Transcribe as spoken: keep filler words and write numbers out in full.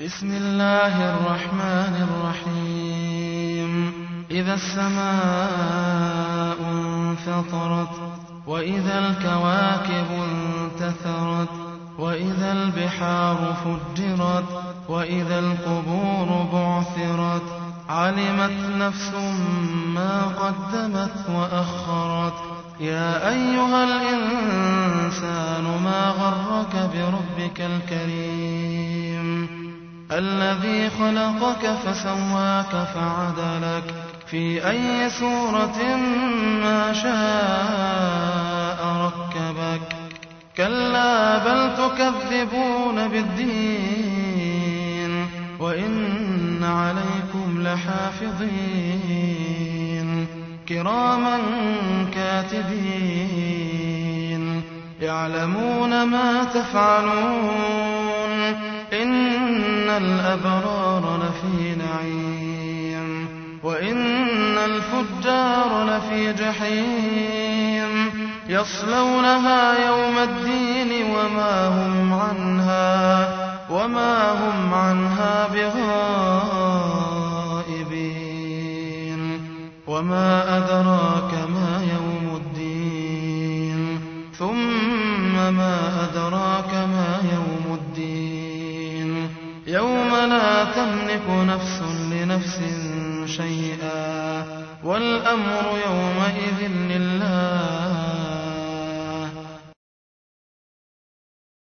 بسم الله الرحمن الرحيم إذا السماء انفطرت وإذا الكواكب انتثرت وإذا البحار فجرت وإذا القبور بعثرت علمت نفس ما قدمت وأخرت يا أيها الإنسان ما غرك بربك الكريم الذي خلقك فسواك فعدلك في أي صورة ما شاء ركبك كلا بل تكذبون بالدين وإن عليكم لحافظين كراما كاتبين يعلمون ما تفعلون إن الأبرار لفي نعيم وإن الفجار لفي جحيم يصلونها يوم الدين وما هم عنها وما هم عنها بغائبين وما أدراك ما يوم الدين ثم ما أدراك ما يوم الدين يوم لا تملك نفس لنفس شيئا والأمر يومئذ لله